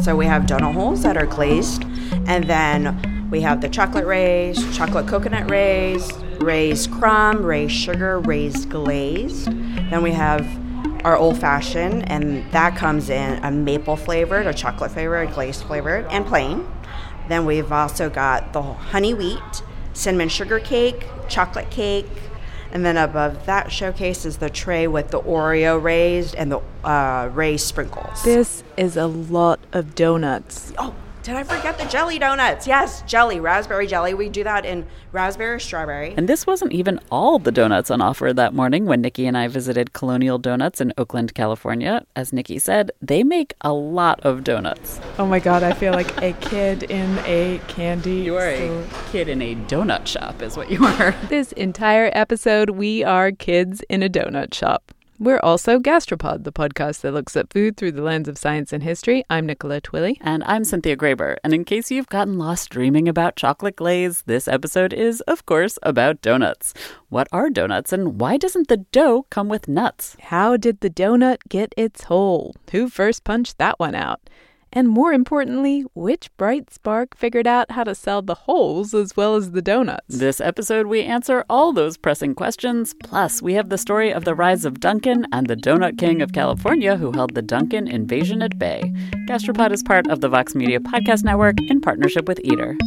So we have donut holes that are glazed, and then we have the chocolate raised, chocolate coconut raised, raised crumb, raised sugar, raised glazed. Then we have our old-fashioned, and that comes in a maple flavored, a chocolate flavored, a glazed flavored, and plain. Then we've also got the honey wheat, cinnamon sugar cake, chocolate cake, and then above that showcase is the tray with the Oreo raised and the raised sprinkles. This is a lot of donuts. Oh, did I forget the jelly donuts? Yes, jelly, raspberry jelly. We do that in raspberry, strawberry. And this wasn't even all the donuts on offer that morning when Nikki and I visited Colonial Donuts in Oakland, California. As Nikki said, they make a lot of donuts. Oh my God, I feel like a kid in a candy You are a kid in a donut shop is what you are. This entire episode, we are kids in a donut shop. We're also Gastropod, the podcast that looks at food through the lens of science and history. I'm Nicola Twilley. And I'm Cynthia Graber. And in case you've gotten lost dreaming about chocolate glaze, this episode is, of course, about donuts. What are donuts, and why doesn't the dough come with nuts? How did the donut get its hole? Who first punched that one out? And more importantly, which bright spark figured out how to sell the holes as well as the donuts? This episode, we answer all those pressing questions. Plus, we have the story of the rise of Dunkin' and the Donut King of California who held the Dunkin' invasion at bay. Gastropod is part of the Vox Media Podcast Network in partnership with Eater.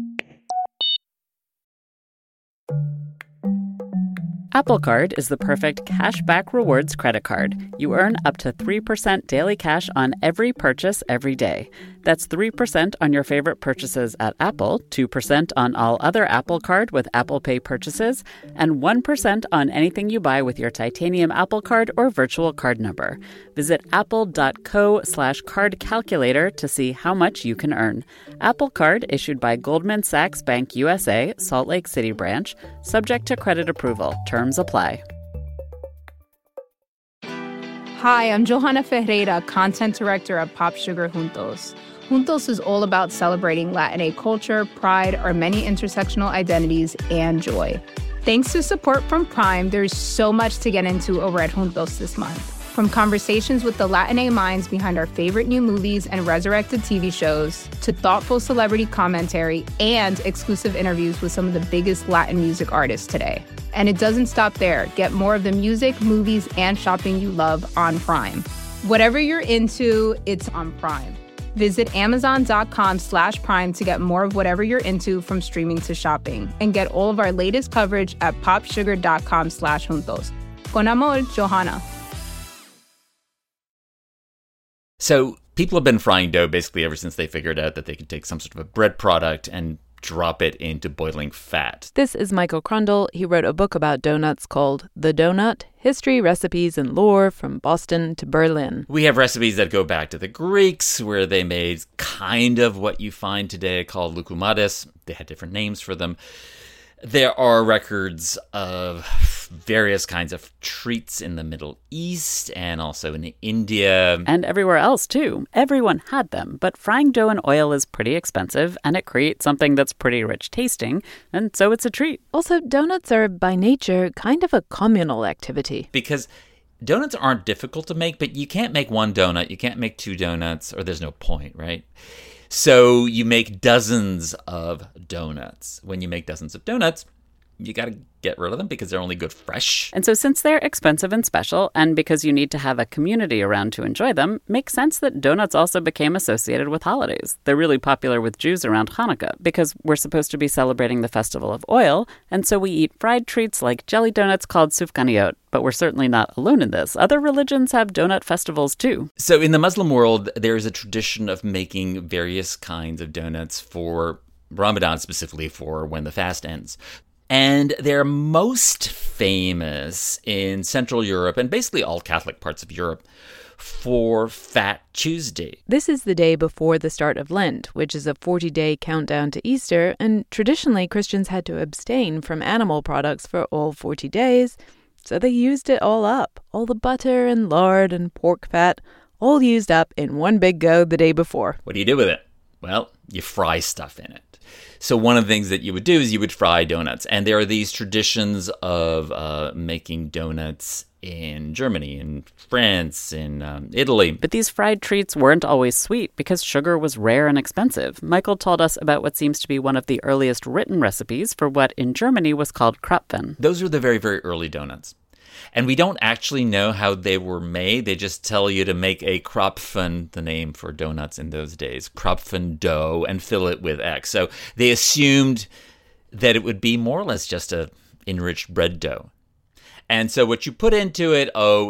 Apple Card is the perfect cashback rewards credit card. You earn up to 3% daily cash on every purchase every day. That's 3% on your favorite purchases at Apple, 2% on all other Apple Card with Apple Pay purchases, and 1% on anything you buy with your titanium Apple Card or virtual card number. Visit apple.co/card calculator to see how much you can earn. Apple Card issued by Goldman Sachs Bank USA, Salt Lake City branch, subject to credit approval. Terms apply. Hi, I'm Johanna Ferreira, content director at Pop Sugar Juntos. Juntos is all about celebrating Latinx culture, pride, our many intersectional identities, and joy. Thanks to support from Prime, there's so much to get into over at Juntos this month. From conversations with the Latinx minds behind our favorite new movies and resurrected TV shows, to thoughtful celebrity commentary and exclusive interviews with some of the biggest Latin music artists today. And it doesn't stop there. Get more of the music, movies, and shopping you love on Prime. Whatever you're into, it's on Prime. Visit Amazon.com/Prime to get more of whatever you're into, from streaming to shopping. And get all of our latest coverage at popsugar.com/juntos. Con amor, Johanna. So people have been frying dough basically ever since they figured out that they could take some sort of a bread product and drop it into boiling fat. This is Michael Krundle. He wrote a book about donuts called The Donut: History, Recipes, and Lore from Boston to Berlin. We have recipes that go back to the Greeks, where they made kind of what you find today called loukoumades. They had different names for them. There are records of various kinds of treats in the Middle East and also in India. And everywhere else, too. Everyone had them, but frying dough in oil is pretty expensive, and it creates something that's pretty rich tasting, and so it's a treat. Also, donuts are, by nature, kind of a communal activity. Because donuts aren't difficult to make, but you can't make one donut, you can't make two donuts, or there's no point, right? So you make dozens of donuts. When you make dozens of donuts, you got to get rid of them because they're only good fresh. And so since they're expensive and special, and because you need to have a community around to enjoy them, makes sense that donuts also became associated with holidays. They're really popular with Jews around Hanukkah because we're supposed to be celebrating the festival of oil, and so we eat fried treats like jelly donuts called sufganiyot. But we're certainly not alone in this. Other religions have donut festivals too. So in the Muslim world, there is a tradition of making various kinds of donuts for Ramadan, specifically for when the fast ends. And they're most famous in Central Europe and basically all Catholic parts of Europe for Fat Tuesday. This is the day before the start of Lent, which is a 40-day countdown to Easter, and traditionally Christians had to abstain from animal products for all 40 days, so they used it all up. All the butter and lard and pork fat, all used up in one big go the day before. What do you do with it? Well, you fry stuff in it. So one of the things that you would do is you would fry donuts. And there are these traditions of making donuts in Germany, in France, in Italy. But these fried treats weren't always sweet because sugar was rare and expensive. Michael told us about what seems to be one of the earliest written recipes for what in Germany was called Krapfen. Those are the very, very early donuts. And we don't actually know how they were made. They just tell you to make a Krapfen, the name for donuts in those days, Krapfen dough, and fill it with X. So they assumed that it would be more or less just a enriched bread dough. And so what you put into it,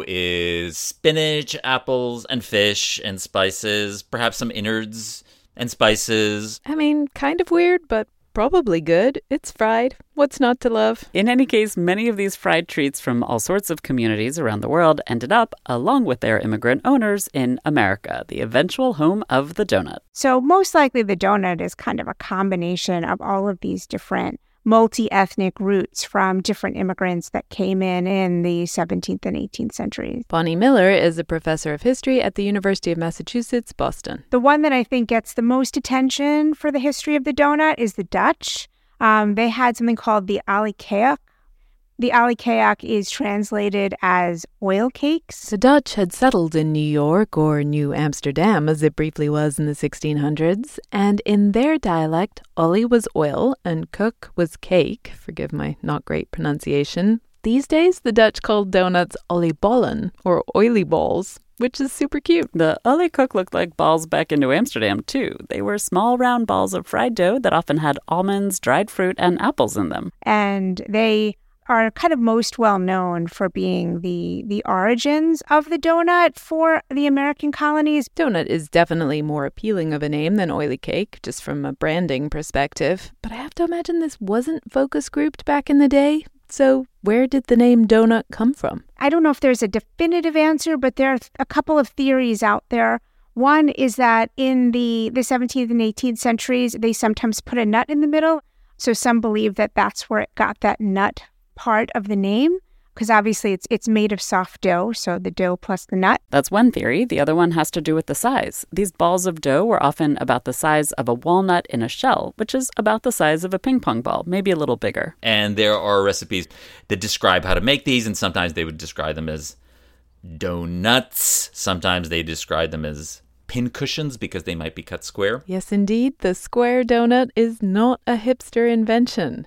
is spinach, apples, and fish, and spices, perhaps some innards and spices. I mean, kind of weird, but probably good. It's fried. What's not to love? In any case, many of these fried treats from all sorts of communities around the world ended up, along with their immigrant owners, in America, the eventual home of the donut. So most likely the donut is kind of a combination of all of these different multi-ethnic roots from different immigrants that came in the 17th and 18th centuries. Bonnie Miller is a professor of history at the University of Massachusetts, Boston. The one that I think gets the most attention for the history of the donut is the Dutch. They had something called the alikkeak. The alikkeak is translated as oil cakes. The Dutch had settled in New York, or New Amsterdam as it briefly was in the 1600s, and in their dialect, olie was oil and koek was cake, forgive my not great pronunciation. These days, the Dutch called donuts oliebollen, or oily balls, which is super cute. The oliekoek looked like balls back in New Amsterdam, too. They were small, round balls of fried dough that often had almonds, dried fruit, and apples in them. And they are kind of most well known for being the origins of the donut for the American colonies. Donut is definitely more appealing of a name than oily cake, just from a branding perspective. But I have to imagine this wasn't focus grouped back in the day. So where did the name donut come from? I don't know if there's a definitive answer, but there are a couple of theories out there. One is that in the 17th and 18th centuries, they sometimes put a nut in the middle. So some believe that that's where it got that nut part of the name, because obviously it's made of soft dough, so the dough plus the nut. That's one theory. The other one has to do with the size. These balls of dough were often about the size of a walnut in a shell, which is about the size of a ping pong ball, maybe a little bigger. And there are recipes that describe how to make these, and sometimes they would describe them as donuts. Sometimes they describe them as pincushions because they might be cut square. Yes, indeed. The square donut is not a hipster invention.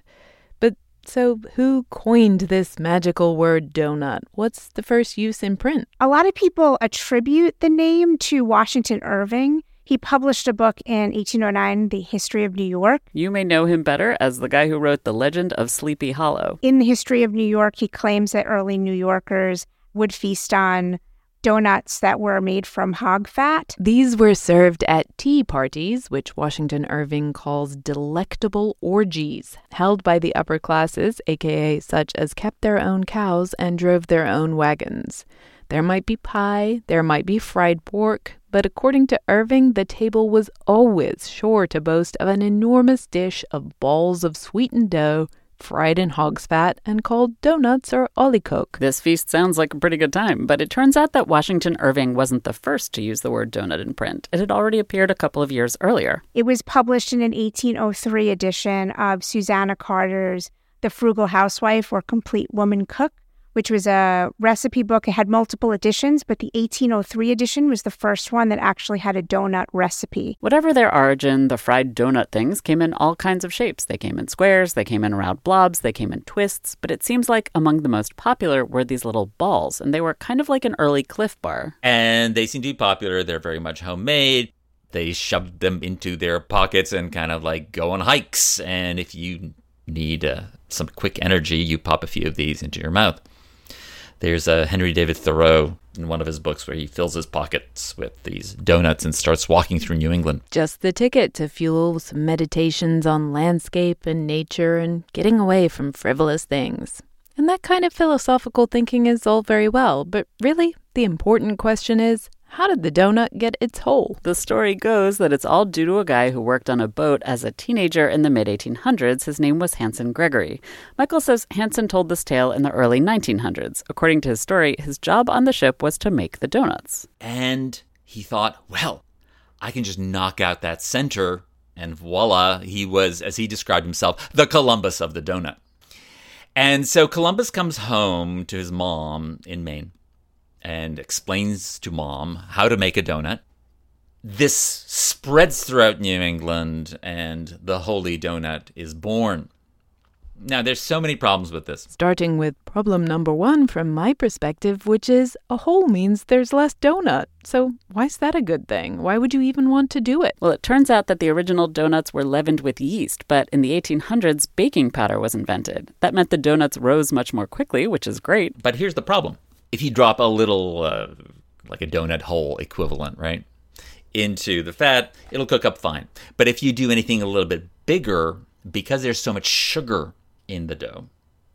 So who coined this magical word donut? What's the first use in print? A lot of people attribute the name to Washington Irving. He published a book in 1809, The History of New York. You may know him better as the guy who wrote The Legend of Sleepy Hollow. In The History of New York, he claims that early New Yorkers would feast on donuts that were made from hog fat. These were served at tea parties, which Washington Irving calls delectable orgies, held by the upper classes, aka such as kept their own cows and drove their own wagons. There might be pie, there might be fried pork, but according to Irving, the table was always sure to boast of an enormous dish of balls of sweetened dough, fried in hog's fat, and called donuts or oliekoek. This feast sounds like a pretty good time, but it turns out that Washington Irving wasn't the first to use the word donut in print. It had already appeared a couple of years earlier. It was published in an 1803 edition of Susanna Carter's The Frugal Housewife or Complete Woman Cook, which was a recipe book. It had multiple editions, but the 1803 edition was the first one that actually had a donut recipe. Whatever their origin, the fried donut things came in all kinds of shapes. They came in squares, they came in round blobs, they came in twists, but it seems like among the most popular were these little balls, and they were kind of like an early Cliff Bar. And they seem to be popular. They're very much homemade. They shoved them into their pockets and kind of like go on hikes. And if you need some quick energy, you pop a few of these into your mouth. There's a Henry David Thoreau in one of his books where he fills his pockets with these donuts and starts walking through New England. Just the ticket to fuel some meditations on landscape and nature and getting away from frivolous things. And that kind of philosophical thinking is all very well, but really, the important question is, how did the donut get its hole? The story goes that it's all due to a guy who worked on a boat as a teenager in the mid-1800s. His name was Hanson Gregory. Michael says Hanson told this tale in the early 1900s. According to his story, his job on the ship was to make the donuts. And he thought, well, I can just knock out that center, and voila, he was, as he described himself, the Columbus of the donut. And so Columbus comes home to his mom in Maine and explains to Mom how to make a donut. This spreads throughout New England, and the Holy Donut is born. Now, there's so many problems with this. Starting with problem number 1 from my perspective, which is a hole means there's less donut. So why's that a good thing? Why would you even want to do it? Well, it turns out that the original donuts were leavened with yeast, but in the 1800s, baking powder was invented. That meant the donuts rose much more quickly, which is great. But here's the problem. If you drop a little, like a donut hole equivalent, right, into the fat, it'll cook up fine. But if you do anything a little bit bigger, because there's so much sugar in the dough,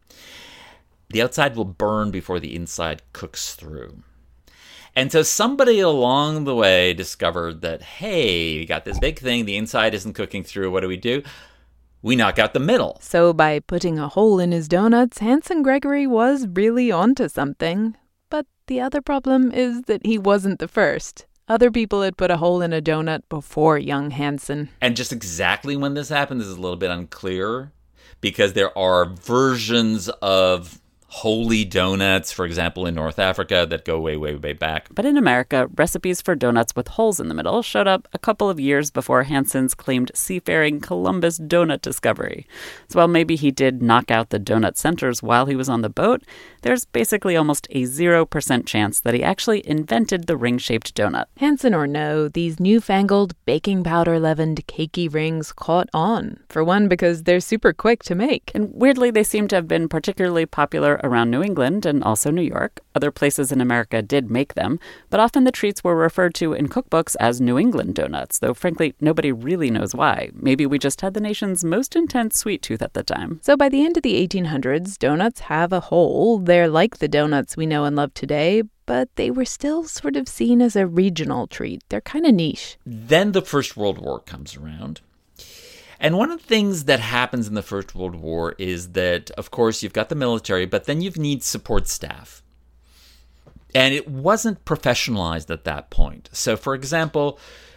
the outside will burn before the inside cooks through. And so somebody along the way discovered that, hey, we got this big thing, the inside isn't cooking through, what do? We knock out the middle. So by putting a hole in his donuts, Hanson Gregory was really onto something. But the other problem is that he wasn't the first. Other people had put a hole in a donut before young Hanson. And just exactly when this happened is a little bit unclear, because there are versions of holy donuts, for example, in North Africa that go way, way, way back. But in America, recipes for donuts with holes in the middle showed up a couple of years before Hanson's claimed seafaring Columbus donut discovery. So while maybe he did knock out the donut centers while he was on the boat, there's basically almost a 0% chance that he actually invented the ring-shaped donut. Hanson or no, these newfangled baking powder leavened cakey rings caught on. For one, because they're super quick to make. And weirdly, they seem to have been particularly popular around New England and also New York. Other places in America did make them, but often the treats were referred to in cookbooks as New England donuts, though frankly, nobody really knows why. Maybe we just had the nation's most intense sweet tooth at the time. So by the end of the 1800s, donuts have a hole. They're like the donuts we know and love today, but they were still sort of seen as a regional treat. They're kind of niche. Then the First World War comes around. And one of the things that happens in the First World War is that, of course, you've got the military, but then you need support staff. And it wasn't professionalized at that point. So, for example,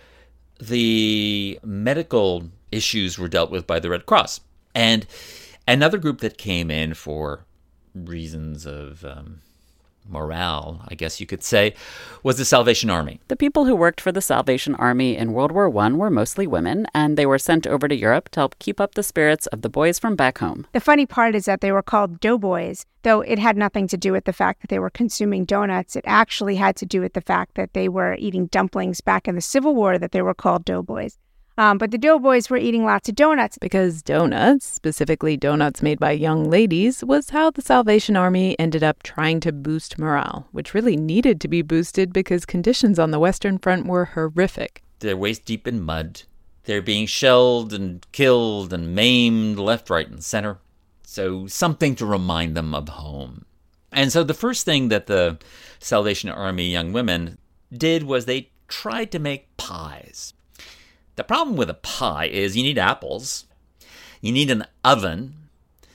the medical issues were dealt with by the Red Cross. And another group that came in for reasons of morale, I guess you could say, was the Salvation Army. The people who worked for the Salvation Army in World War I were mostly women, and they were sent over to Europe to help keep up the spirits of the boys from back home. The funny part is that they were called doughboys, though it had nothing to do with the fact that they were consuming donuts. It actually had to do with the fact that they were eating dumplings back in the Civil War, that they were called doughboys. But the doughboys were eating lots of donuts. Because donuts, specifically donuts made by young ladies, was how the Salvation Army ended up trying to boost morale, which really needed to be boosted because conditions on the Western Front were horrific. They're waist deep in mud. They're being shelled and killed and maimed left, right, and center. So something to remind them of home. And so the first thing that the Salvation Army young women did was they tried to make pies. The problem with a pie is you need apples, you need an oven,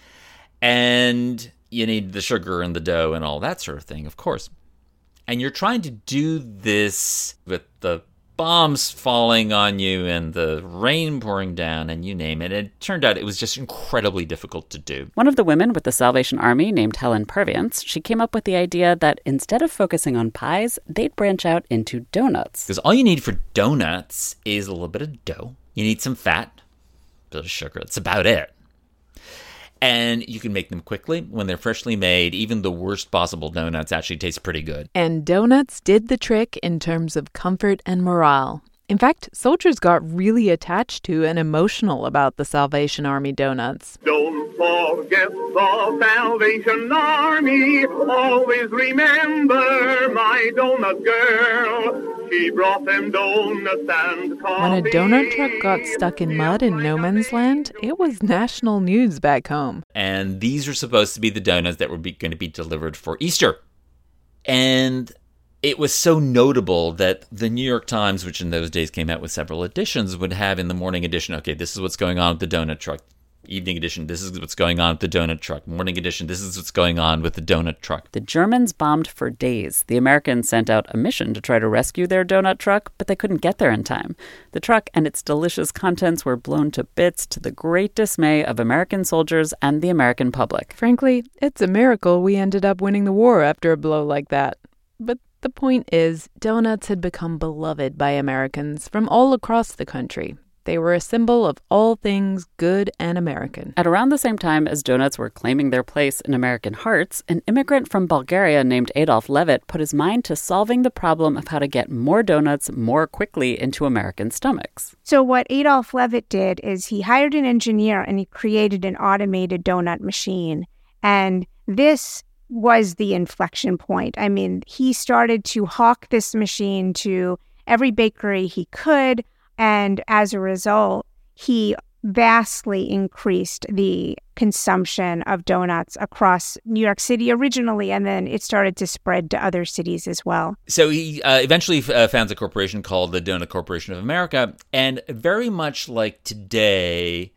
and you need the sugar and the dough and all that sort of thing, of course. And you're trying to do this with the bombs falling on you and the rain pouring down and you name it. It turned out it was just incredibly difficult to do. One of the women with the Salvation Army, named Helen Purviance, she came up with the idea that instead of focusing on pies, they'd branch out into donuts. Because all you need for donuts is a little bit of dough. You need some fat, a bit of sugar. That's about it. And you can make them quickly. When they're freshly made, even the worst possible donuts actually taste pretty good. And donuts did the trick in terms of comfort and morale. In fact, soldiers got really attached to and emotional about the Salvation Army donuts. Don't forget the Salvation Army. Always remember my donut girl. She brought them donuts and coffee. When a donut truck got stuck in mud in no man's land, it was national news back home. And these are supposed to be the donuts that were going to be delivered for Easter. And it was so notable that the New York Times, which in those days came out with several editions, would have in the morning edition, okay, this is what's going on with the donut truck. Evening edition, this is what's going on with the donut truck. Morning edition, this is what's going on with the donut truck. The Germans bombed for days. The Americans sent out a mission to try to rescue their donut truck, but they couldn't get there in time. The truck and its delicious contents were blown to bits to the great dismay of American soldiers and the American public. Frankly, it's a miracle we ended up winning the war after a blow like that. But the point is, donuts had become beloved by Americans from all across the country. They were a symbol of all things good and American. At around the same time as donuts were claiming their place in American hearts, an immigrant from Bulgaria named Adolf Levitt put his mind to solving the problem of how to get more donuts more quickly into American stomachs. So what Adolf Levitt did is he hired an engineer and he created an automated donut machine. And this was the inflection point. I mean, he started to hawk this machine to every bakery he could. And as a result, he vastly increased the consumption of donuts across New York City originally, and then it started to spread to other cities as well. So he eventually founds a corporation called the Donut Corporation of America, and very much like today,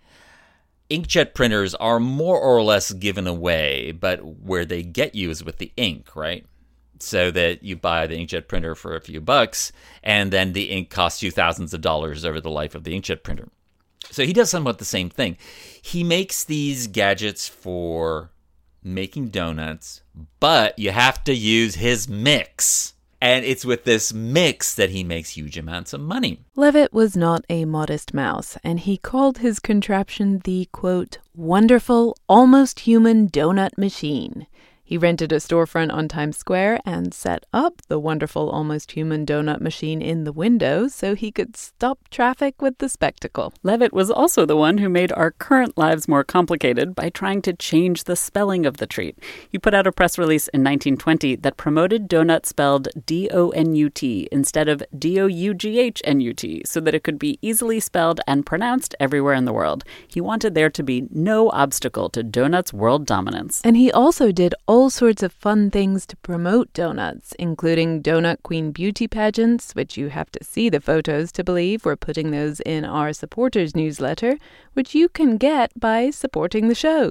inkjet printers are more or less given away, but where they get you is with the ink, right? So that you buy the inkjet printer for a few bucks, and then the ink costs you thousands of dollars over the life of the inkjet printer. So he does somewhat the same thing. He makes these gadgets for making donuts, but you have to use his mix. And it's with this mix that he makes huge amounts of money. Levitt was not a modest mouse, and he called his contraption the, quote, wonderful, almost human donut machine. He rented a storefront on Times Square and set up the wonderful, almost human donut machine in the window so he could stop traffic with the spectacle. Levitt was also the one who made our current lives more complicated by trying to change the spelling of the treat. He put out a press release in 1920 that promoted donut spelled D-O-N-U-T instead of D-O-U-G-H-N-U-T so that it could be easily spelled and pronounced everywhere in the world. He wanted there to be no obstacle to donuts' world dominance. And he also did all sorts of fun things to promote donuts, including Donut Queen beauty pageants, which you have to see the photos to believe. We're putting those in our supporters newsletter, which you can get by supporting the show,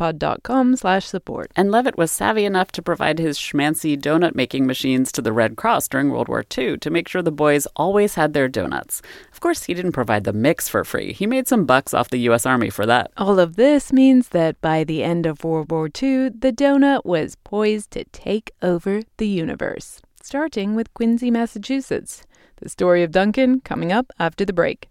gastropod.com/support. And Levitt was savvy enough to provide his schmancy donut-making machines to the Red Cross during World War II to make sure the boys always had their donuts. Of course, he didn't provide the mix for free. He made some bucks off the U.S. Army for that. All of this means that by the end of World War II, the donut was poised to take over the universe, starting with Quincy, Massachusetts. The story of Dunkin' coming up after the break.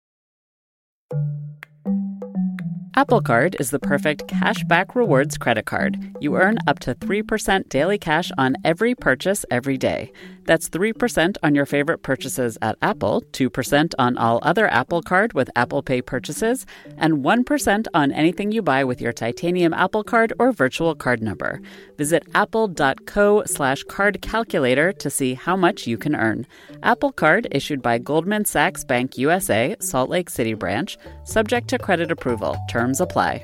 Apple Card is the perfect cashback rewards credit card. You earn up to 3% daily cash on every purchase every day. That's 3% on your favorite purchases at Apple, 2% on all other Apple Card with Apple Pay purchases, and 1% on anything you buy with your titanium Apple Card or virtual card number. Visit apple.co/card calculator to see how much you can earn. Apple Card issued by Goldman Sachs Bank USA, Salt Lake City branch, subject to credit approval. Terms apply.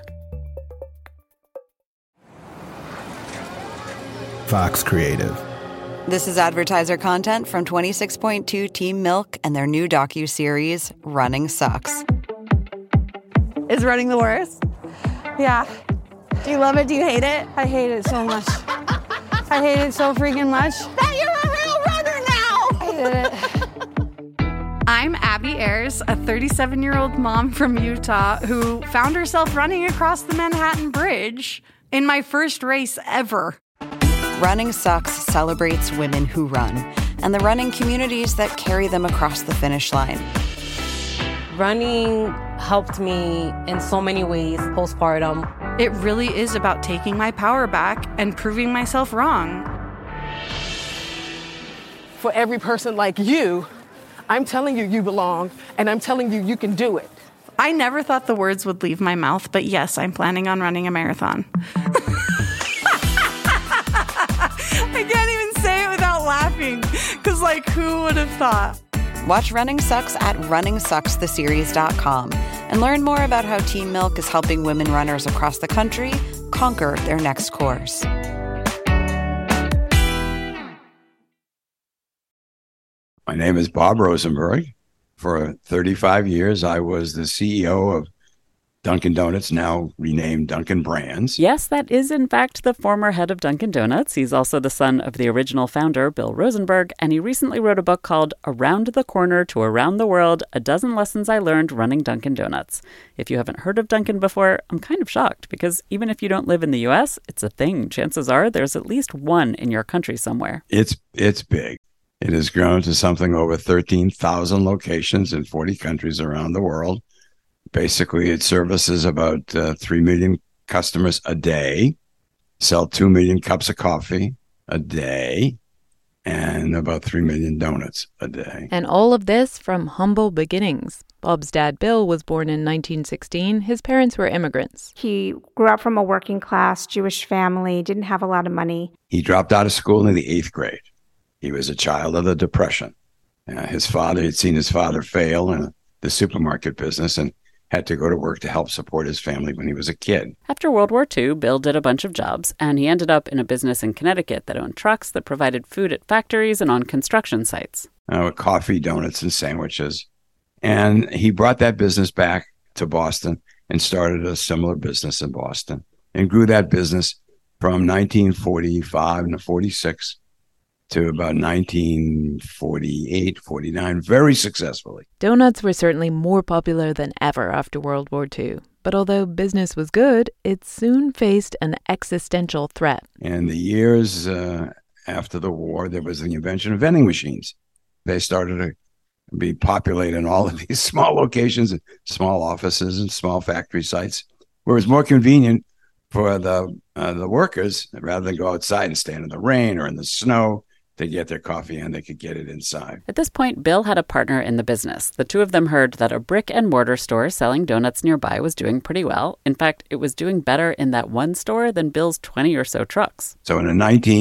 Fox Creative. This is advertiser content from 26.2 Team Milk and their new docuseries, Running Sucks. Is running the worst? Yeah. Do you love it? Do you hate it? I hate it so much. I hate it so freaking much. That you're a real runner now! I hate it. I'm Abby Ayers, a 37-year-old mom from Utah who found herself running across the Manhattan Bridge in my first race ever. Running Sucks celebrates women who run and the running communities that carry them across the finish line. Running helped me in so many ways postpartum. It really is about taking my power back and proving myself wrong. For every person like you, I'm telling you you belong, and I'm telling you you can do it. I never thought the words would leave my mouth, but yes, I'm planning on running a marathon. I can't even say it without laughing, because, who would have thought? Watch Running Sucks at runningsuckstheseries.com and learn more about how Team Milk is helping women runners across the country conquer their next course. My name is Bob Rosenberg. For 35 years, I was the CEO of Dunkin' Donuts, now renamed Dunkin' Brands. Yes, that is in fact the former head of Dunkin' Donuts. He's also the son of the original founder, Bill Rosenberg, and he recently wrote a book called Around the Corner to Around the World, A Dozen Lessons I Learned Running Dunkin' Donuts. If you haven't heard of Dunkin' before, I'm kind of shocked, because even if you don't live in the U.S., it's a thing. Chances are there's at least one in your country somewhere. It's big. It has grown to something over 13,000 locations in 40 countries around the world. Basically, it services about 3 million customers a day, sell 2 million cups of coffee a day, and about 3 million donuts a day. And all of this from humble beginnings. Bob's dad, Bill, was born in 1916. His parents were immigrants. He grew up from a working class Jewish family, didn't have a lot of money. He dropped out of school in the 8th grade. He was a child of the Depression. His father had seen his father fail in the supermarket business and had to go to work to help support his family when he was a kid. After World War II, Bill did a bunch of jobs, and he ended up in a business in Connecticut that owned trucks that provided food at factories and on construction sites. Coffee, donuts, and sandwiches. And he brought that business back to Boston and started a similar business in Boston and grew that business from 1945 to 46 to about 1948, 49, very successfully. Donuts were certainly more popular than ever after World War II. But although business was good, it soon faced an existential threat. In the years after the war, there was the invention of vending machines. They started to be populated in all of these small locations, and small offices and small factory sites, where it was more convenient for the workers, rather than go outside and stand in the rain or in the snow, to get their coffee and they could get it inside. At this point, Bill had a partner in the business. The two of them heard that a brick and mortar store selling donuts nearby was doing pretty well. In fact, it was doing better in that one store than Bill's 20 or so trucks. So in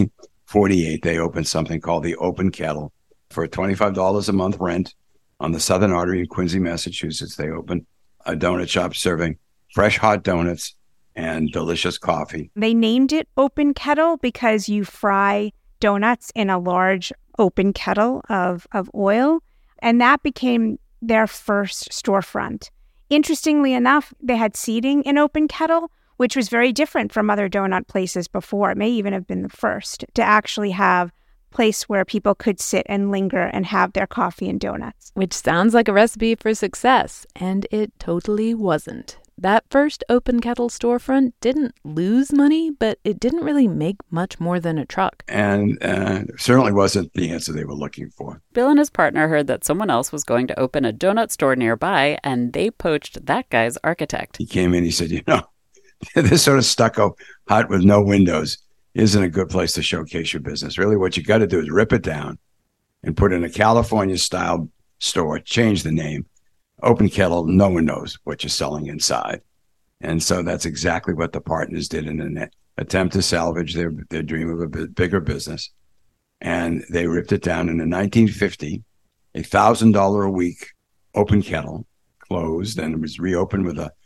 1948, they opened something called the Open Kettle for $25 a month rent on the Southern Artery in Quincy, Massachusetts. They opened a donut shop serving fresh hot donuts and delicious coffee. They named it Open Kettle because you fry donuts in a large open kettle of oil, and that became their first storefront. Interestingly enough, they had seating in Open Kettle, which was very different from other donut places before. It may even have been the first to actually have a place where people could sit and linger and have their coffee and donuts. Which sounds like a recipe for success, and it totally wasn't. That first Open Kettle storefront didn't lose money, but it didn't really make much more than a truck. And certainly wasn't the answer they were looking for. Bill and his partner heard that someone else was going to open a donut store nearby, and they poached that guy's architect. He came in, he said, this sort of stucco hut with no windows isn't a good place to showcase your business. Really, what you got to do is rip it down and put in a California-style store, change the name. Open Kettle, no one knows what you're selling inside. And so that's exactly what the partners did in an attempt to salvage their dream of a bigger business. And they ripped it down. And in 1950, $1,000 a week Open Kettle closed and was reopened with a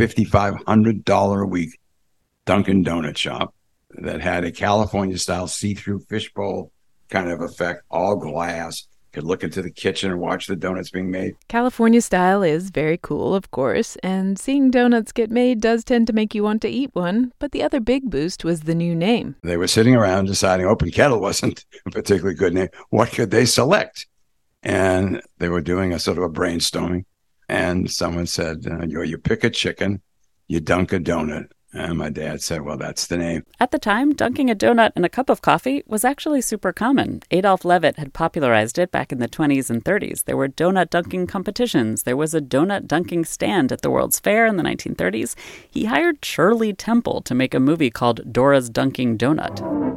$5,500 a week Dunkin' Donut shop that had a California-style see-through fishbowl kind of effect, all glass. Could look into the kitchen and watch the donuts being made. California style is very cool, of course, and seeing donuts get made does tend to make you want to eat one, but the other big boost was the new name. They were sitting around deciding Open Kettle wasn't a particularly good name. What could they select? And they were doing a sort of a brainstorming, and someone said, you pick a chicken, you dunk a donut. And my dad said, well, that's the name. At the time, dunking a donut in a cup of coffee was actually super common. Adolf Levitt had popularized it back in the 20s and 30s. There were donut dunking competitions. There was a donut dunking stand at the World's Fair in the 1930s. He hired Shirley Temple to make a movie called Dora's Dunking Donut.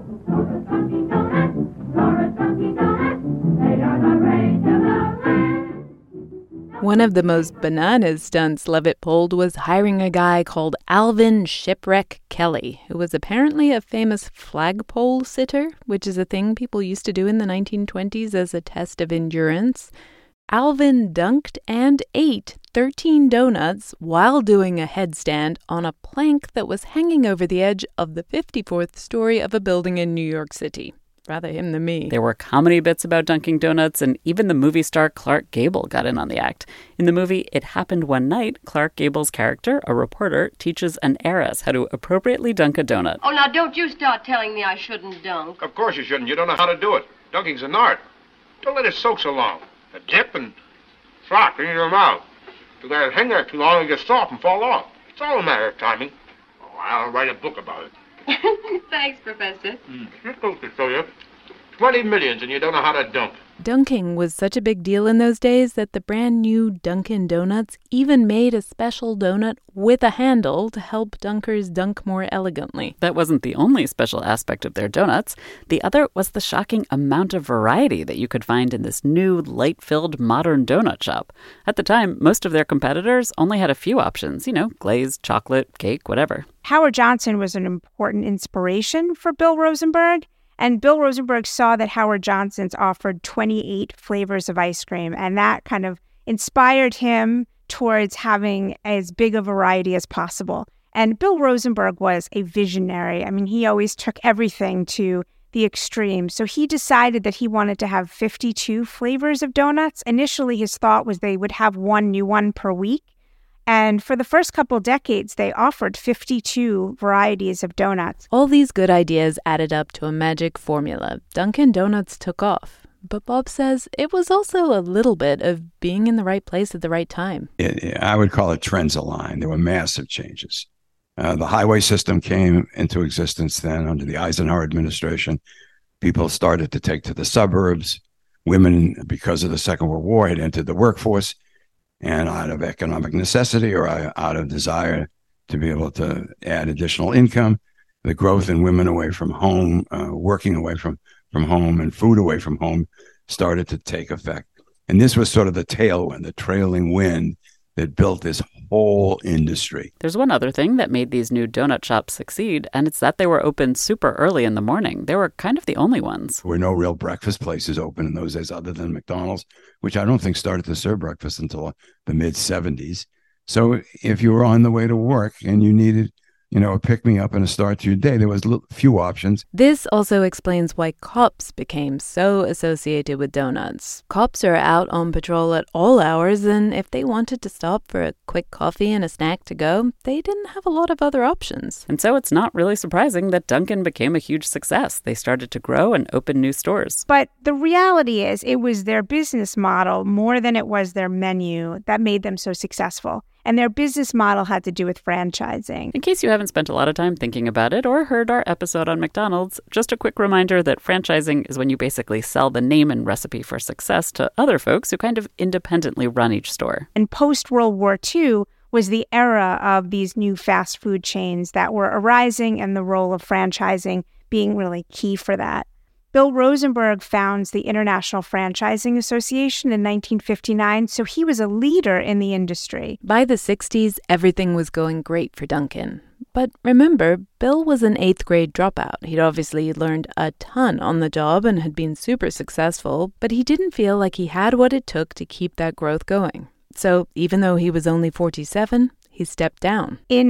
One of the most bananas stunts Levitt pulled was hiring a guy called Alvin Shipwreck Kelly, who was apparently a famous flagpole sitter, which is a thing people used to do in the 1920s as a test of endurance. Alvin dunked and ate 13 donuts while doing a headstand on a plank that was hanging over the edge of the 54th story of a building in New York City. Rather him than me. There were comedy bits about Dunkin' Donuts, and even the movie star Clark Gable got in on the act. In the movie It Happened One Night, Clark Gable's character, a reporter, teaches an heiress how to appropriately dunk a donut. Oh, now don't you start telling me I shouldn't dunk. Of course you shouldn't. You don't know how to do it. Dunking's an art. Don't let it soak so long. A dip and flop in your mouth. You gotta hang there too long and get soft and fall off. It's all a matter of timing. Oh, I'll write a book about it. Thanks, Professor. Just goes to show you. 20 millions and you don't know how to dunk. Dunking was such a big deal in those days that the brand new Dunkin' Donuts even made a special donut with a handle to help dunkers dunk more elegantly. That wasn't the only special aspect of their donuts. The other was the shocking amount of variety that you could find in this new, light-filled modern donut shop. At the time, most of their competitors only had a few options, glazed, chocolate, cake, whatever. Howard Johnson was an important inspiration for Bill Rosenberg. And Bill Rosenberg saw that Howard Johnson's offered 28 flavors of ice cream, and that kind of inspired him towards having as big a variety as possible. And Bill Rosenberg was a visionary. I mean, he always took everything to the extreme. So he decided that he wanted to have 52 flavors of donuts. Initially, his thought was they would have one new one per week. And for the first couple decades, they offered 52 varieties of donuts. All these good ideas added up to a magic formula. Dunkin' Donuts took off. But Bob says it was also a little bit of being in the right place at the right time. I would call it trends aligned. There were massive changes. The highway system came into existence then under the Eisenhower administration. People started to take to the suburbs. Women, because of the Second World War, had entered the workforce. And out of economic necessity or out of desire to be able to add additional income, the growth in women away from home, working away from home and food away from home started to take effect. And this was sort of the tailwind, the trailing wind that built this whole industry. There's one other thing that made these new donut shops succeed, and it's that they were open super early in the morning. They were kind of the only ones. There were no real breakfast places open in those days other than McDonald's, which I don't think started to serve breakfast until the mid-'70s. So if you were on the way to work and you needed a pick-me-up and a start to your day, there was few options. This also explains why cops became so associated with donuts. Cops are out on patrol at all hours, and if they wanted to stop for a quick coffee and a snack to go, they didn't have a lot of other options. And so it's not really surprising that Dunkin' became a huge success. They started to grow and open new stores. But the reality is it was their business model more than it was their menu that made them so successful. And their business model had to do with franchising. In case you haven't spent a lot of time thinking about it or heard our episode on McDonald's, just a quick reminder that franchising is when you basically sell the name and recipe for success to other folks who kind of independently run each store. And post-World War II was the era of these new fast food chains that were arising and the role of franchising being really key for that. Bill Rosenberg founds the International Franchising Association in 1959, so he was a leader in the industry. By the 60s, everything was going great for Dunkin'. But remember, Bill was an 8th grade dropout. He'd obviously learned a ton on the job and had been super successful, but he didn't feel like he had what it took to keep that growth going. So even though he was only 47, he stepped down. In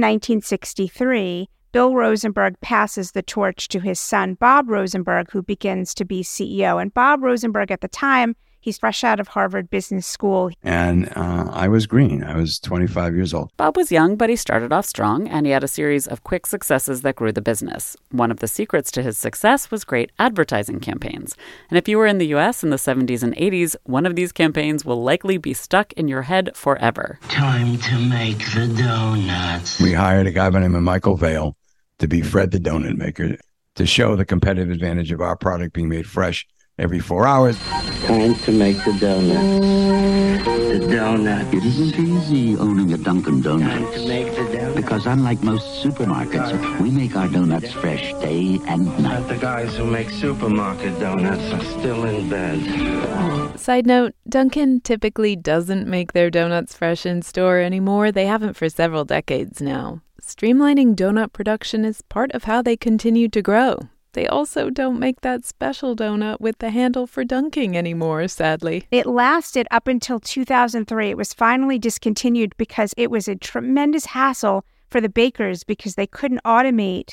1963, Bill Rosenberg passes the torch to his son, Bob Rosenberg, who begins to be CEO. And Bob Rosenberg, at the time, he's fresh out of Harvard Business School. And I was green. I was 25 years old. Bob was young, but he started off strong, and he had a series of quick successes that grew the business. One of the secrets to his success was great advertising campaigns. And if you were in the U.S. in the 70s and 80s, one of these campaigns will likely be stuck in your head forever. Time to make the donuts. We hired a guy by the name of Michael Vale to be Fred the Donut Maker, to show the competitive advantage of our product being made fresh every 4 hours. Time to make the donut. The donut. It isn't easy owning a Dunkin' Donuts. Time to make the donut. Because unlike most supermarkets, we make our donuts fresh day and night. But the guys who make supermarket donuts are still in bed. Side note, Dunkin' typically doesn't make their donuts fresh in store anymore. They haven't for several decades now. Streamlining donut production is part of how they continue to grow. They also don't make that special donut with the handle for dunking anymore, sadly. It lasted up until 2003. It was finally discontinued because it was a tremendous hassle for the bakers because they couldn't automate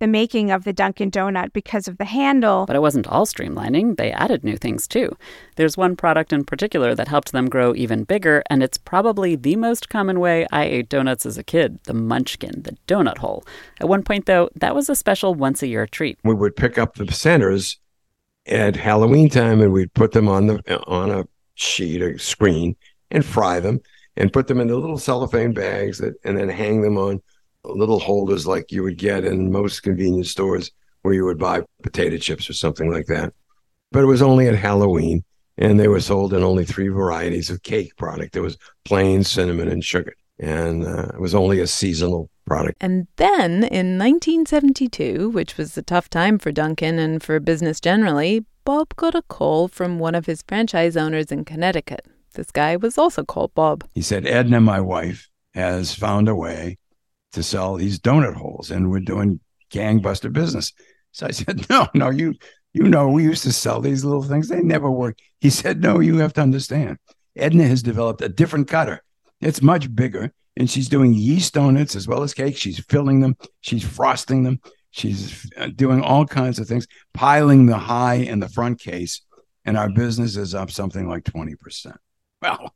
the making of the Dunkin' Donut because of the handle. But it wasn't all streamlining. They added new things, too. There's one product in particular that helped them grow even bigger, and it's probably the most common way I ate donuts as a kid, the Munchkin, the donut hole. At one point, though, that was a special once-a-year treat. We would pick up the centers at Halloween time, and we'd put them on a sheet, a screen, and fry them, and put them in the little cellophane bags and then hang them on little holders like you would get in most convenience stores where you would buy potato chips or something like that. But it was only at Halloween, and they were sold in only 3 varieties of cake product. There was plain, cinnamon, and sugar, and it was only a seasonal product. And then in 1972, which was a tough time for Dunkin' and for business generally, Bob got a call from one of his franchise owners in Connecticut. This guy was also called Bob. He said, Edna, my wife, has found a way to sell these donut holes, and we're doing gangbuster business. So I said, no, you know, we used to sell these little things. They never work. He said, no, you have to understand. Edna has developed a different cutter. It's much bigger, and she's doing yeast donuts as well as cakes. She's filling them. She's frosting them. She's doing all kinds of things, piling the high in the front case, and our business is up something like 20%. Well,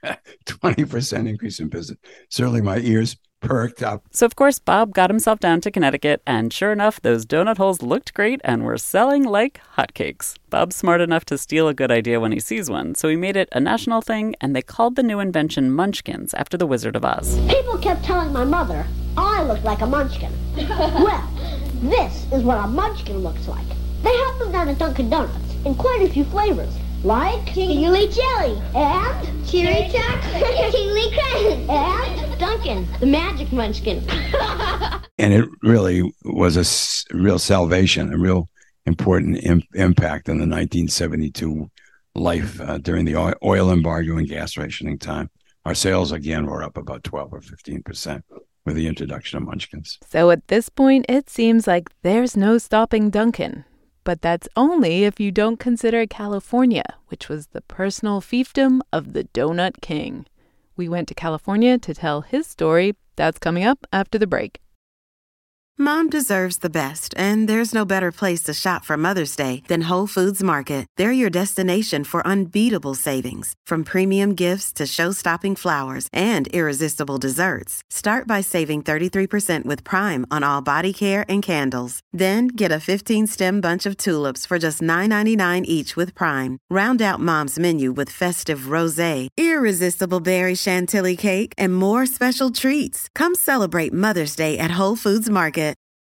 20% increase in business. Certainly my ears perked up. So, of course, Bob got himself down to Connecticut, and sure enough, those donut holes looked great and were selling like hotcakes. Bob's smart enough to steal a good idea when he sees one, so he made it a national thing, and they called the new invention Munchkins after the Wizard of Oz. People kept telling my mother I looked like a munchkin. Well, this is what a munchkin looks like. They have them down at Dunkin' Donuts in quite a few flavors. Like Tingly Jelly and Cheery Chocolate, Tingly Crunch, and Dunkin', the Magic Munchkin. And it really was a real salvation, a real important impact in the 1972 life during the oil embargo and gas rationing time. Our sales, again, were up about 12 or 15% with the introduction of Munchkins. So at this point, it seems like there's no stopping Dunkin'. But that's only if you don't consider California, which was the personal fiefdom of the Donut King. We went to California to tell his story. That's coming up after the break. Mom deserves the best, and there's no better place to shop for Mother's Day than Whole Foods Market. They're your destination for unbeatable savings, from premium gifts to show-stopping flowers and irresistible desserts. Start by saving 33% with Prime on all body care and candles. Then get a 15-stem bunch of tulips for just $9.99 each with Prime. Round out Mom's menu with festive rosé, irresistible berry chantilly cake, and more special treats. Come celebrate Mother's Day at Whole Foods Market.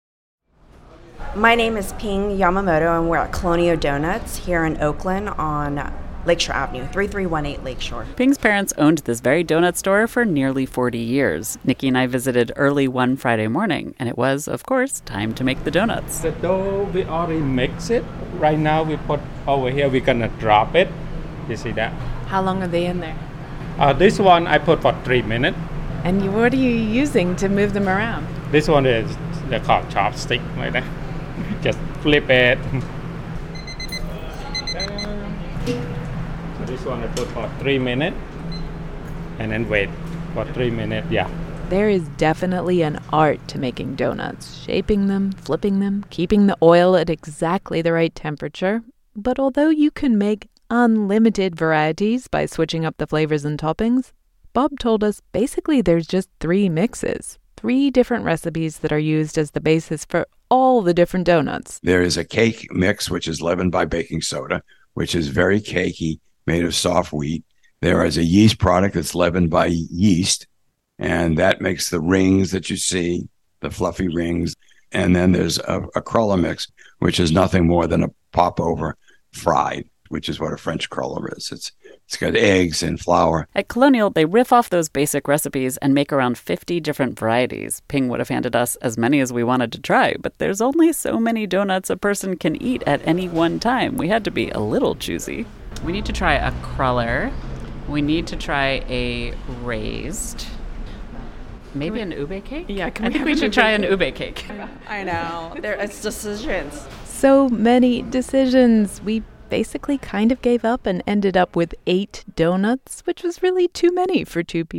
My name is Ping Yamamoto, and we're at Colonial Donuts here in Oakland on Lakeshore Avenue, 3318 Lakeshore. Ping's parents owned this very donut store for nearly 40 years. Nikki and I visited early one Friday morning, and it was, of course, time to make the donuts. The dough, we already mix it. Right now, we put over here, we're going to drop it. You see that? How long are they in there? This one I put for 3 minutes. And what are you using to move them around? This one is, they're called chopstick, like that. Just flip it. So this one I put for 3 minutes and then wait for 3 minutes. Yeah. There is definitely an art to making donuts, shaping them, flipping them, keeping the oil at exactly the right temperature. But although you can make unlimited varieties by switching up the flavors and toppings, Bob told us basically there's just 3 mixes, 3 different recipes that are used as the basis for all the different donuts. There is a cake mix, which is leavened by baking soda, which is very cakey, made of soft wheat. There is a yeast product that's leavened by yeast, and that makes the rings that you see, the fluffy rings. And then there's a cruller mix, which is nothing more than a popover fried, which is what a French cruller is. It's got eggs and flour. At Colonial, they riff off those basic recipes and make around 50 different varieties. Ping would have handed us as many as we wanted to try, but there's only so many donuts a person can eat at any one time. We had to be a little choosy. We need to try a cruller. We need to try a raised. Maybe an ube cake? Yeah, I think we should try an ube cake. I know. It's decisions. So many decisions. We basically kind of gave up and ended up with 8 donuts, which was really too many for 2 people.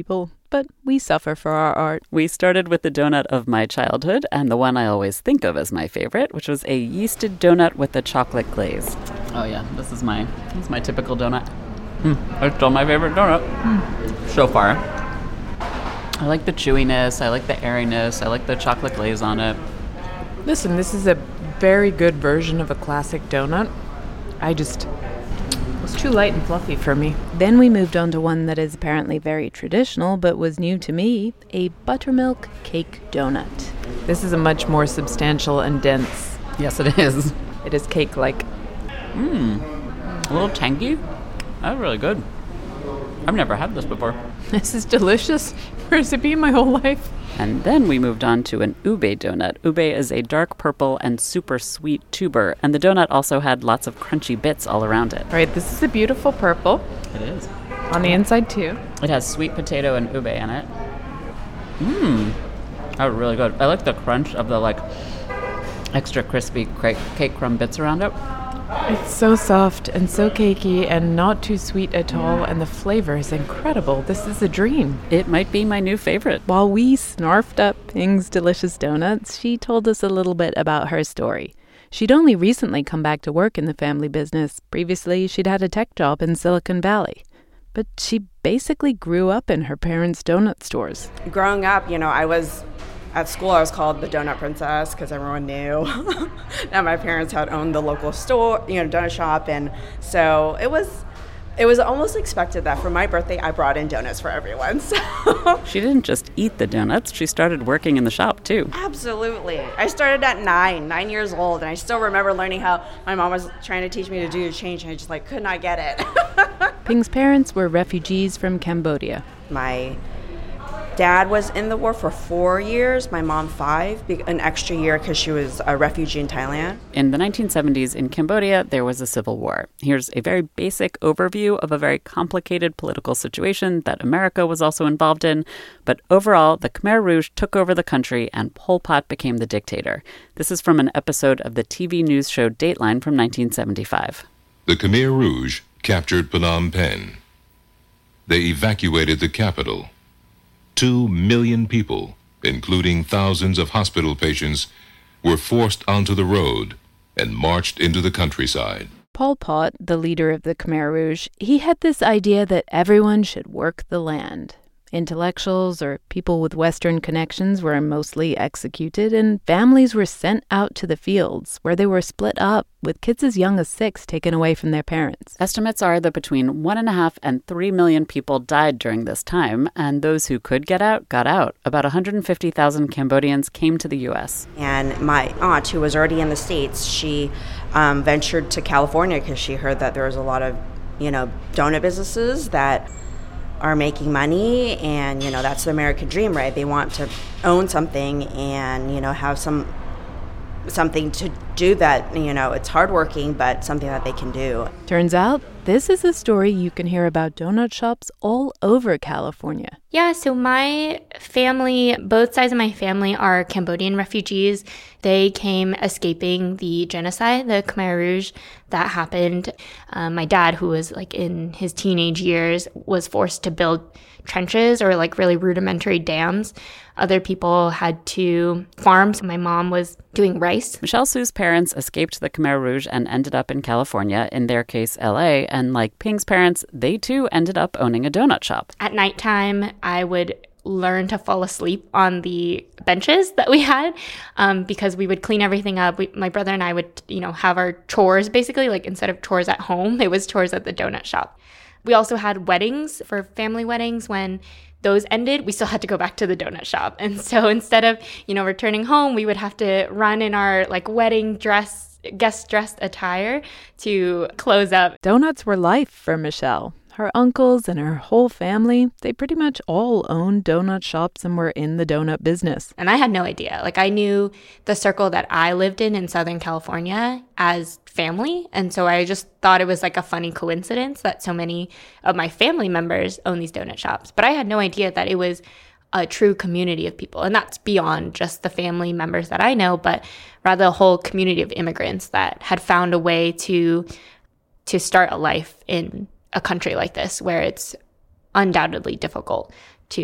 but we suffer for our art. We started with the donut of my childhood and the one I always think of as my favorite, which was a yeasted donut with a chocolate glaze. Oh yeah, this is my typical donut. It's still my favorite donut so far. I like the chewiness, I like the airiness, I like the chocolate glaze on it. Listen, this is a very good version of a classic donut. It was too light and fluffy for me. Then we moved on to one that is apparently very traditional, but was new to me, a buttermilk cake donut. This is a much more substantial and dense. Yes, it is. It is cake-like. A little tangy. That's really good. I've never had this before. This is delicious. Where's it been my whole life? And then we moved on to an ube donut. Ube is a dark purple and super sweet tuber, and the donut also had lots of crunchy bits all around it. All right, this is a beautiful purple. It is. On the inside, too. It has sweet potato and ube in it. That's really good. I like the crunch of the, extra crispy cake crumb bits around it. It's so soft and so cakey and not too sweet at all, and the flavor is incredible. This is a dream. It might be my new favorite. While we snarfed up Ping's delicious donuts, she told us a little bit about her story. She'd only recently come back to work in the family business. Previously, she'd had a tech job in Silicon Valley. But she basically grew up in her parents' donut stores. Growing up, at school, I was called the Donut Princess because everyone knew that my parents had owned the local store, donut shop. And so it was almost expected that for my birthday, I brought in donuts for everyone. So she didn't just eat the donuts. She started working in the shop, too. Absolutely. I started at 9 years old, and I still remember learning how my mom was trying to teach me to do the change, and I just could not get it. Ping's parents were refugees from Cambodia. My dad was in the war for 4 years, my mom 5, an extra year because she was a refugee in Thailand. In the 1970s in Cambodia, there was a civil war. Here's a very basic overview of a very complicated political situation that America was also involved in. But overall, the Khmer Rouge took over the country and Pol Pot became the dictator. This is from an episode of the TV news show Dateline from 1975. The Khmer Rouge captured Phnom Penh. They evacuated the capital. 2 million people, including thousands of hospital patients, were forced onto the road and marched into the countryside. Pol Pot, the leader of the Khmer Rouge, he had this idea that everyone should work the land. Intellectuals or people with Western connections were mostly executed, and families were sent out to the fields, where they were split up, with kids as young as 6 taken away from their parents. Estimates are that between 1.5 and 3 million people died during this time, and those who could get out, got out. About 150,000 Cambodians came to the U.S. And my aunt, who was already in the States, she ventured to California because she heard that there was a lot of, donut businesses that are making money, and that's the American dream, right? They want to own something and have something to do that it's hardworking, but something that they can do. Turns out this is a story you can hear about donut shops all over California. Yeah, so my family, both sides of my family are Cambodian refugees. They came escaping the genocide, the Khmer Rouge, that happened. My dad, who was in his teenage years, was forced to build trenches or really rudimentary dams. Other people had to farm. So my mom was doing rice. Michelle Sue's parents escaped the Khmer Rouge and ended up in California, in their case, LA. And like Ping's parents, they too ended up owning a donut shop. At nighttime, I would learn to fall asleep on the benches that we had because we would clean everything up. My brother and I would, have our chores basically, instead of chores at home, it was chores at the donut shop. We also had weddings for family weddings. When those ended, we still had to go back to the donut shop. And so instead of, returning home, we would have to run in our wedding dress, guest dress attire to close up. Donuts were life for Michelle. Her uncles and her whole family, they pretty much all owned donut shops and were in the donut business. And I had no idea. I knew the circle that I lived in Southern California as family. And so I just thought it was a funny coincidence that so many of my family members own these donut shops. But I had no idea that it was a true community of people. And that's beyond just the family members that I know, but rather a whole community of immigrants that had found a way to start a life in a country like this, where it's undoubtedly difficult to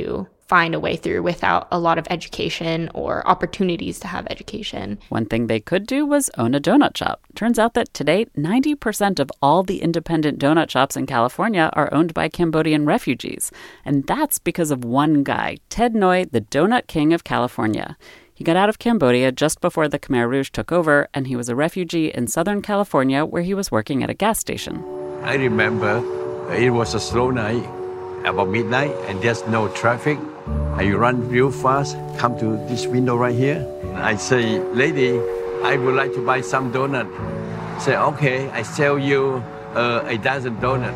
find a way through without a lot of education or opportunities to have education. One thing they could do was own a donut shop. Turns out that today, 90% of all the independent donut shops in California are owned by Cambodian refugees. And that's because of one guy, Ted Ngoy, the Donut King of California. He got out of Cambodia just before the Khmer Rouge took over, and he was a refugee in Southern California where he was working at a gas station. I remember it was a slow night, about midnight, and there's no traffic. I run real fast, come to this window right here. I say, lady, I would like to buy some donut. Say, okay, I sell you a dozen donut.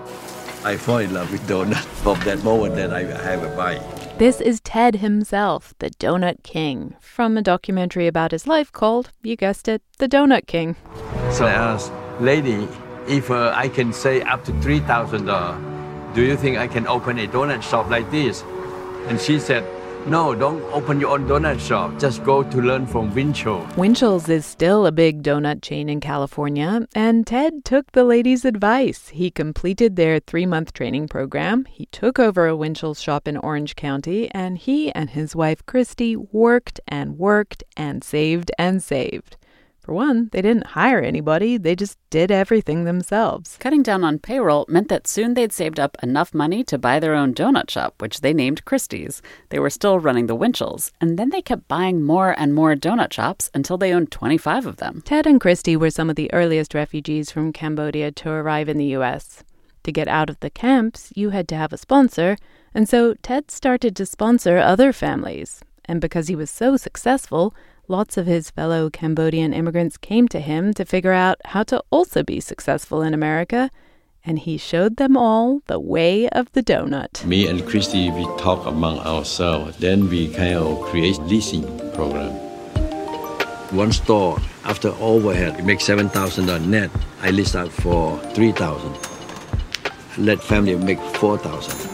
I fall in love with donut from that moment that I have a bite. This is Ted himself, the Donut King, from a documentary about his life called, you guessed it, The Donut King. So I asked, lady, if I can save up to $3,000, do you think I can open a donut shop like this? And she said, no, don't open your own donut shop. Just go to learn from Winchell. Winchell's is still a big donut chain in California, and Ted took the lady's advice. He completed their 3-month training program. He took over a Winchell's shop in Orange County, and he and his wife, Christy, worked and worked and saved and saved. For one, they didn't hire anybody. They just did everything themselves. Cutting down on payroll meant that soon they'd saved up enough money to buy their own donut shop, which they named Christie's. They were still running the Winchell's, and then they kept buying more and more donut shops until they owned 25 of them. Ted and Christy were some of the earliest refugees from Cambodia to arrive in the U.S. To get out of the camps, you had to have a sponsor, and so Ted started to sponsor other families. And because he was so successful, lots of his fellow Cambodian immigrants came to him to figure out how to also be successful in America, and he showed them all the way of the donut. Me and Christy, we talk among ourselves. Then we kind of create leasing program. One store, after overhead, we make $7,000 net. I lease out for $3,000. Let family make $4,000.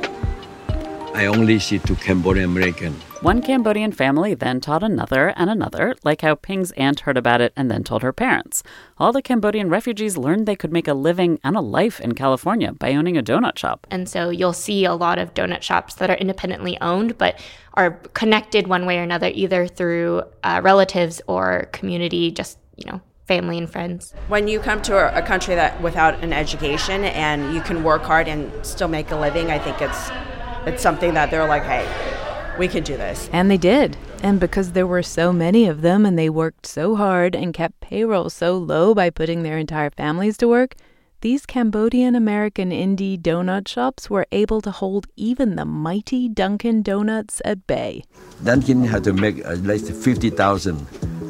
I only lease it to Cambodian American. One Cambodian family then taught another and another, like how Ping's aunt heard about it and then told her parents. All the Cambodian refugees learned they could make a living and a life in California by owning a donut shop. And so you'll see a lot of donut shops that are independently owned, but are connected one way or another, either through relatives or community, just, family and friends. When you come to a country that without an education and you can work hard and still make a living, I think it's something that they're like, hey, we can do this. And they did. And because there were so many of them and they worked so hard and kept payroll so low by putting their entire families to work, these Cambodian American indie donut shops were able to hold even the mighty Dunkin' Donuts at bay. Dunkin' had to make at least $50,000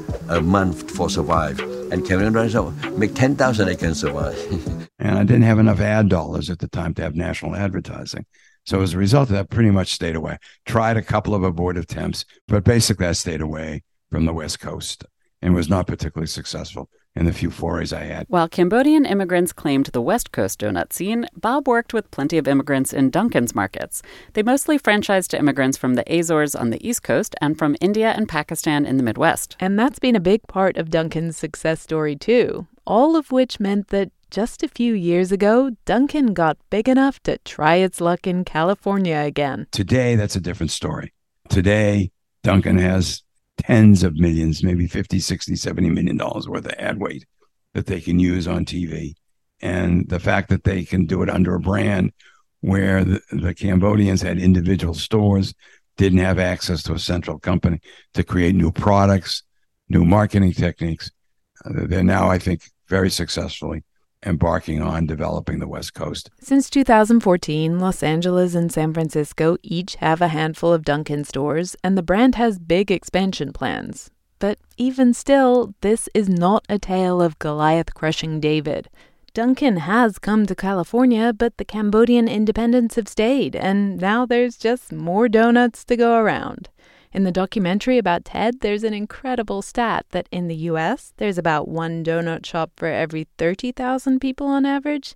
a month for survive. And Cambodian donuts make $10,000 they can survive. And I didn't have enough ad dollars at the time to have national advertising. So as a result of that, pretty much stayed away. Tried a couple of abortive attempts, but basically I stayed away from the West Coast and was not particularly successful in the few forays I had. While Cambodian immigrants claimed the West Coast donut scene, Bob worked with plenty of immigrants in Dunkin's markets. They mostly franchised to immigrants from the Azores on the East Coast and from India and Pakistan in the Midwest. And that's been a big part of Dunkin's success story too, all of which meant that just a few years ago, Dunkin' got big enough to try its luck in California again. Today, that's a different story. Today, Dunkin' has tens of millions, maybe $50, $60, $70 million worth of ad weight that they can use on TV. And the fact that they can do it under a brand where the Cambodians had individual stores, didn't have access to a central company to create new products, new marketing techniques. They're now, I think, very successfully embarking on developing the West Coast. Since 2014, Los Angeles and San Francisco each have a handful of Dunkin' stores, and the brand has big expansion plans. But even still, this is not a tale of Goliath crushing David. Dunkin' has come to California, but the Cambodian independents have stayed, and now there's just more donuts to go around. In the documentary about Ted, there's an incredible stat that in the U.S., there's about one donut shop for every 30,000 people on average.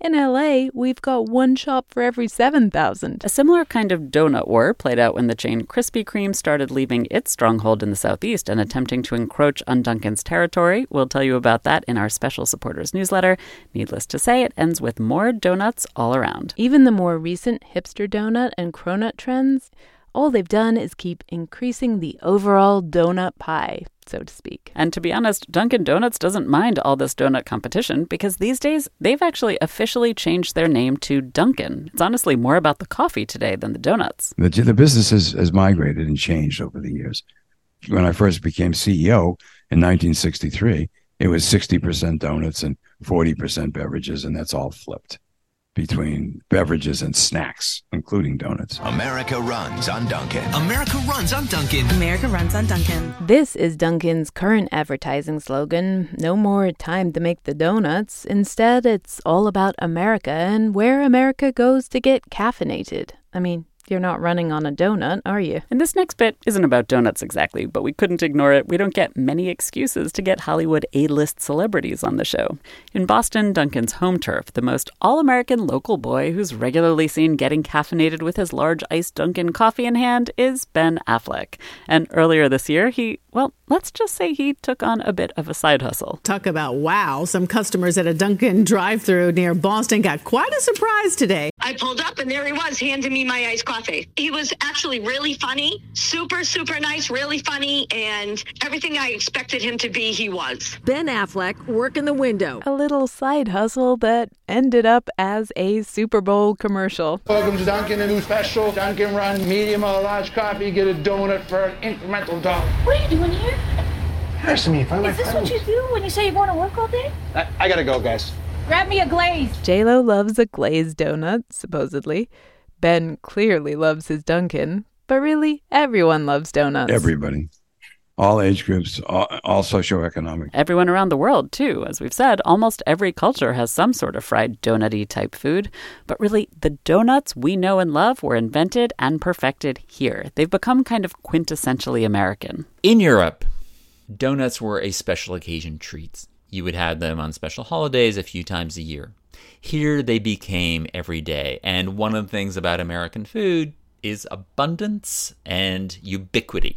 In LA, we've got one shop for every 7,000. A similar kind of donut war played out when the chain Krispy Kreme started leaving its stronghold in the Southeast and attempting to encroach on Dunkin's territory. We'll tell you about that in our special supporters newsletter. Needless to say, it ends with more donuts all around. Even the more recent hipster donut and cronut trends, all they've done is keep increasing the overall donut pie, so to speak. And to be honest, Dunkin' Donuts doesn't mind all this donut competition because these days they've actually officially changed their name to Dunkin'. It's honestly more about the coffee today than the donuts. The business has migrated and changed over the years. When I first became CEO in 1963, it was 60% donuts and 40% beverages, and that's all flipped between beverages and snacks, including donuts. America runs on Dunkin'. America runs on Dunkin'. America runs on Dunkin'. This is Dunkin's current advertising slogan. No more time to make the donuts. Instead, it's all about America and where America goes to get caffeinated. I mean, you're not running on a donut, are you? And this next bit isn't about donuts exactly, but we couldn't ignore it. We don't get many excuses to get Hollywood A-list celebrities on the show. In Boston, Dunkin's home turf, the most all-American local boy who's regularly seen getting caffeinated with his large iced Dunkin' coffee in hand is Ben Affleck. And earlier this year, let's just say he took on a bit of a side hustle. Talk about wow. Some customers at a Dunkin' drive-thru near Boston got quite a surprise today. I pulled up and there he was handing me my iced coffee. He was actually really funny, super, super nice, really funny, and everything I expected him to be, he was. Ben Affleck working the window. A little side hustle that ended up as a Super Bowl commercial. Welcome to Dunkin', a new special. Dunkin' run medium or large coffee, get a donut for an incremental $1. What are you doing here? Harrison me, find my Is this friends. what you do when you say you're going to work all day? I gotta go, guys. Grab me a glaze. J-Lo loves a glazed donut, supposedly. Ben clearly loves his Dunkin', but really, everyone loves donuts. Everybody. All age groups, all socioeconomic. Everyone around the world, too. As we've said, almost every culture has some sort of fried donut-y type food. But really, the donuts we know and love were invented and perfected here. They've become kind of quintessentially American. In Europe, donuts were a special occasion treat. You would have them on special holidays a few times a year. Here they became every day. And one of the things about American food is abundance and ubiquity.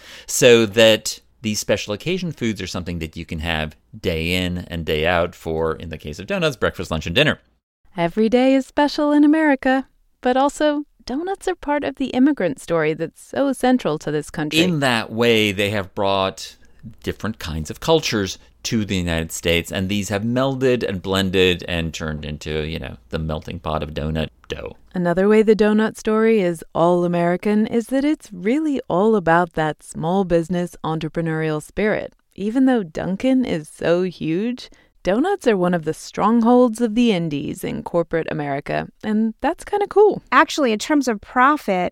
So that these special occasion foods are something that you can have day in and day out for, in the case of donuts, breakfast, lunch, and dinner. Every day is special in America, but also donuts are part of the immigrant story that's so central to this country. In that way, they have brought different kinds of cultures to the United States, and these have melded and blended and turned into, the melting pot of donut dough. Another way the donut story is all American is that it's really all about that small business entrepreneurial spirit. Even though Dunkin' is so huge, donuts are one of the strongholds of the indies in corporate America, and that's kind of cool. Actually, in terms of profit,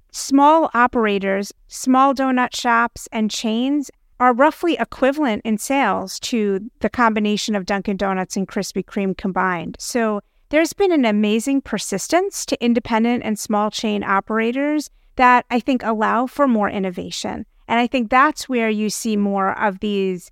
small operators, small donut shops, and chains are roughly equivalent in sales to the combination of Dunkin' Donuts and Krispy Kreme combined. So there's been an amazing persistence to independent and small chain operators that I think allow for more innovation. And I think that's where you see more of these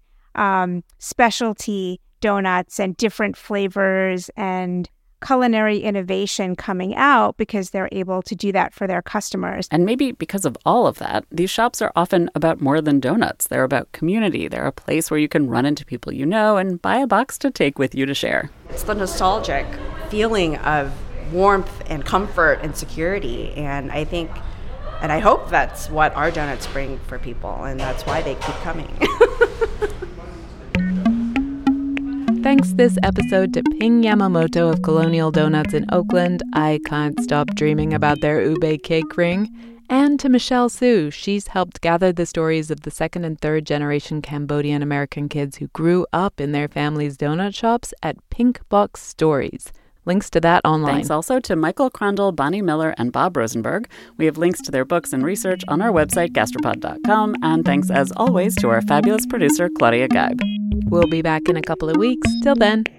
specialty donuts and different flavors and culinary innovation coming out because they're able to do that for their customers. And maybe because of all of that, these shops are often about more than donuts. They're about community. They're a place where you can run into people you know and buy a box to take with you to share. It's the nostalgic feeling of warmth and comfort and security. And I think, and I hope that's what our donuts bring for people, and that's why they keep coming. Thanks this episode to Ping Yamamoto of Colonial Donuts in Oakland. I can't stop dreaming about their ube cake ring. And to Michelle Su. She's helped gather the stories of the second and third generation Cambodian American kids who grew up in their family's donut shops at Pink Box Stories. Links to that online. Thanks also to Michael Crandall, Bonnie Miller, and Bob Rosenberg. We have links to their books and research on our website, gastropod.com. And thanks, as always, to our fabulous producer, Claudia Geib. We'll be back in a couple of weeks. Till then.